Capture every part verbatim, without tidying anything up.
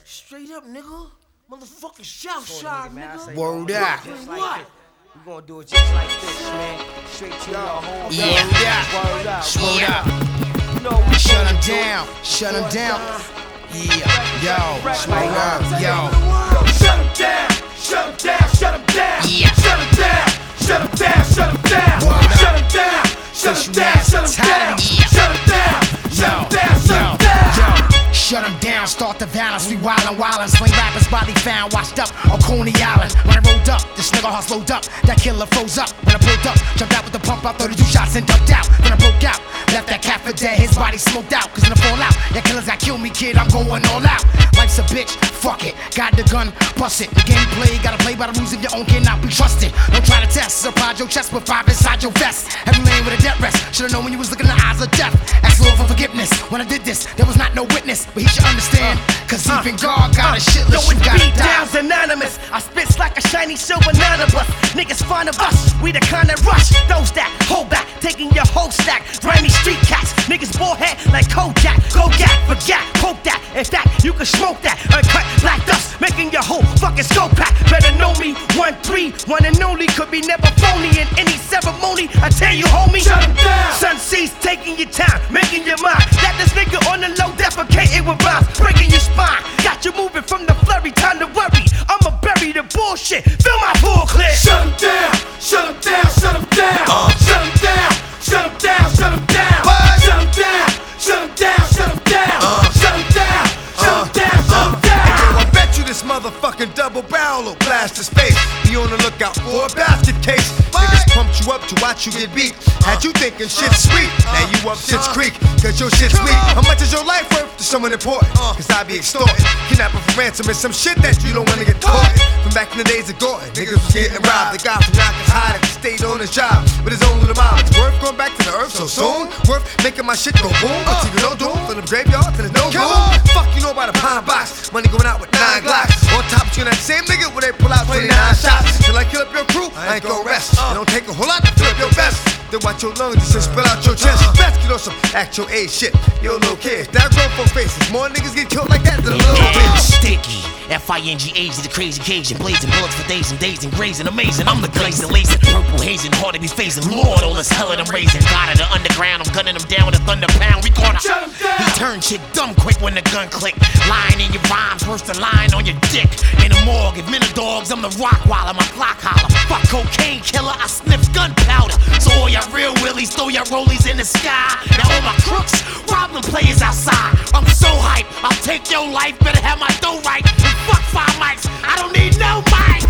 Straight up, nigga. Motherfucking South Side, nigga. Word up. What? We gonna do it just like this, man. Straight to your home. Yeah. Word up. Word up. You know we Shut gonna him do down. it. Shut him down. Yeah. Yo. Word up. Yo. Shut him down, shut him down, shut him down. Yeah. Shut him down, shut him down, shut him down. Word up. Shut him down, shut him down, shut him down. Yeah. Shut him down, shut him down, shut him down. Yo. Shut him down, start the violence, we wildin', wildin'. Sling rappers, body found, washed up on Coney Island. When I rolled up, this nigga heart slowed up. That killer froze up. When I pulled up, jumped out with the pump out, thirty-two shots and ducked out. Then I broke out, left that cat for dead, his body smoked out. Cause in the fallout, that killers got killed me, kid, I'm going all out. Life's a bitch, fuck it, got the gun, bust it. The gameplay, gotta play by the rules of your own, cannot be trusted. Don't try to test, surprise your chest with five inside your vest. Every lane with a death rest, should've known when you was looking in the eyes of death. Ask Lord for forgiveness, when I did this, there was not no witness. But he should understand, cause uh, even God got a shit list, you gotta die. Down's anonymous, I spits like a shiny silver nonibus. Niggas fond of us, we the kind that rush. Those that hold back, taking your whole stack. Grimy street cats, niggas bullhead like Kojak. Go gap, forget, poke that. In fact, you can smoke that. Uncut black dust, making your whole fucking skull pack. Better know me, one three, one and only. Could be never phony in any ceremony. I tell you, homie, shut him down. Sun C's taking your time, making your mind. That this nigga on the low defecating with rhymes, breaking your spine. Got you moving from the flurry, time to worry. I'ma bury the bullshit, fill my pool clear. Shut him down, shut him down, shut him down. Uh. Shut him down, shut him down, shut him down. What? Shut him down, shut him down, shut him down. Uh. Shut him down, shut him down, shut him down. And yo, I bet you this motherfucking double barrel will blast his face. Be on the lookout for a basket case. Niggas pumped you up to watch you get beat. Had you thinking shit's sweet, now you up shit's creek, cause your shit's weak. How much is your life worth to someone important? Cause I be extorted, kidnapping for ransom and some shit that you don't wanna get caught. From back in the days of Gordon, niggas was getting robbed. The guy from Yonkers high that stayed on his job with his own little mom. It's worth going back to the earth so soon, worth making my shit go boom. But you no doom from the graveyard to the no room. Fuck you know about a pine box, money going out with nine glocks. On top of you that same nigga where they pull out twenty-nine shots. Till I kill up your crew, I ain't gon' rest. It don't take a whole lot to fill up your vest. Then watch your lungs just spill out your chest. Best get on some actual age shit. Yo, little kids, that grown folk faces. More niggas get killed like that than a little bitch. Sticky, F I N G H, the crazy Cajun, blazing bullets for days and days and grazing, amazing. I'm the glazing, lacing, purple hazing, hard to be facing. Lord, all this hell that I'm raising. God of the underground, I'm gunning him down with a thunder pound. We caught him. He turned shit dumb quick when the gun click. Lying in your rhymes, worse than lying on your dick. In the morgue, if men are dogs, I'm the rock while my clock holler. Fuck cocaine killer, I sniff gunpowder. So all y'all real willies, throw your rollies in the sky. Now all my crooks, rob them players outside. I'm so hype, I'll take your life, better have my dough right. And fuck five mics, I don't need no mic.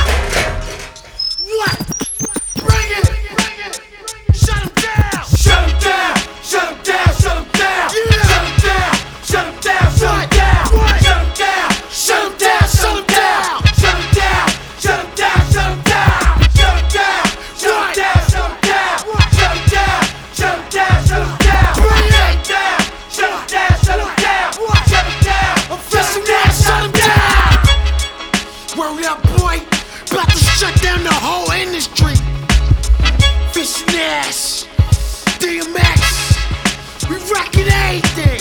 What? Bring it! Bring it! Shut him down! Shut him down, shut him down, shut him down. Yeah. Shut him down, shut him down, shut him down. What? Shut him down, shut him down, shut him down. Shut him down, shut him down, shut him down. Shut him down, shut him down, shut him down. Shut him down, shut him down, shut him down. Bring it. Shut him down, shut him down, shut him down. Shut him down, I'm fishing ass, shut him down! Word up, boy. About to shut down the whole industry. Fishing ass. D M X. We rockin' everything.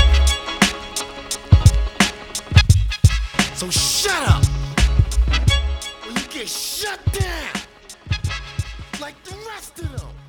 So shut up. Or you get shut down. Like the rest of them.